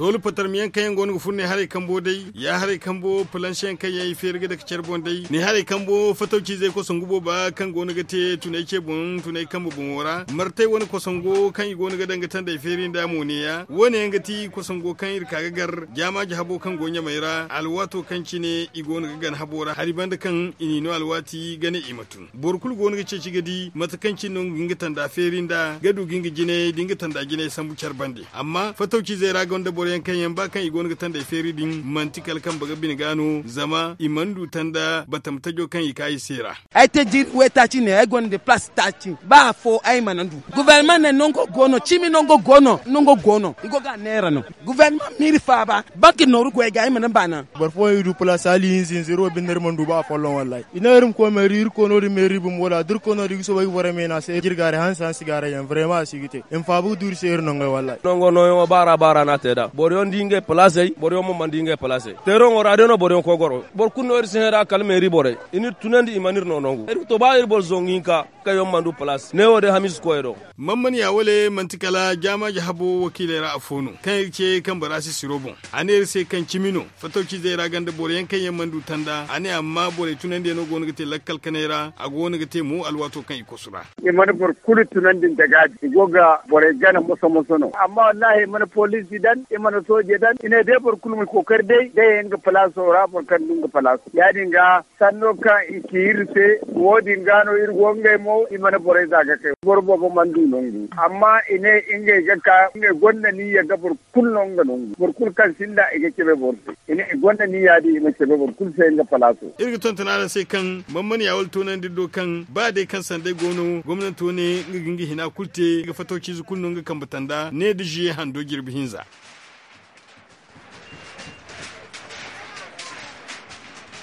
tolu patar miyan kayan gonu furne hare kambo dai ya hare kambo planshen kai yayi ferga da kacer bondai ne hare kambo fatauci zai ko sangubo ba kan gonu gate tunai ke bun tunai kambo bun wora martai wani ko sango kan yi gonu ga dangatan da ferin da mu ne ya wani yangati ko sango kan irka gagar jama ji habo kan gonya maira alwato kan cine i gonu ga gan habora hariban da kan inino alwati gane imatun borkul gonu ga ce gadi matakancin non gingatan da ferin da gadu gingi jine dingatan da gine sambu charbande amma fatauci zai raga wanda boren kan yan ba kan i gonu ga tanda feri din mantikal kan baga bin gano zama imandu tanda batam tajo kan i kai sera ai te jir wetaci ne ai gonde place taci ba fo ai manandu gouvernement ne nongo gono chimi nongo gono igo ga nera no gouvernement miri fa ba banki noru ko ga ai manan bana barfo yidu place ali sin zero bin ner mandu ba follon wallahi inarum ko meri ko no meri bum wala dur ko no di so bay wore mena se jirgare hansan sigare yan vraiment sigite en fabu dur ser no wallahi nongo no bara na teda borion dinge place borion mo mandinge place tero ngora deno borion ko goro bor kunno sera kalmeri bore ini tunandi imanir no nongo eri to bayir bol zonginka kayo mandu place ne wode hamis ko edo mamman ya wale mantikala jama jahabo wakilera afono kan yake kan barasi sirobon ane sai kan kimino fatauci zai ragan da boriyan kan yan mandu tanda ane amma bore tunandi no gonu gate lakkal kanera a gonu gate mu alwato kan iko sura imana bor kulu tunandi daga goga bore gana muso no amma wallahi mana police dan imana soje dan ine de bor kulu ko kar dai yanga place ora bor kan dinga place ya dinga sanno ka ikirse wodi ngano irgonge mo imana bore zaga kai bor bobo mandu nongu amma ine inge gaka inge gonna ni ya gabor kullo ngongu bor kul kan sinda ige kebe bor ine gonna ni ya di me kebe bor kul sai nga place irga tontana sai kan mamman ya walto nan diddo kan ba dai kan sande gono gwamnati ne ngi hina kulte ga fatoci zu kulno ga kan batanda ne da je hando girbi hinza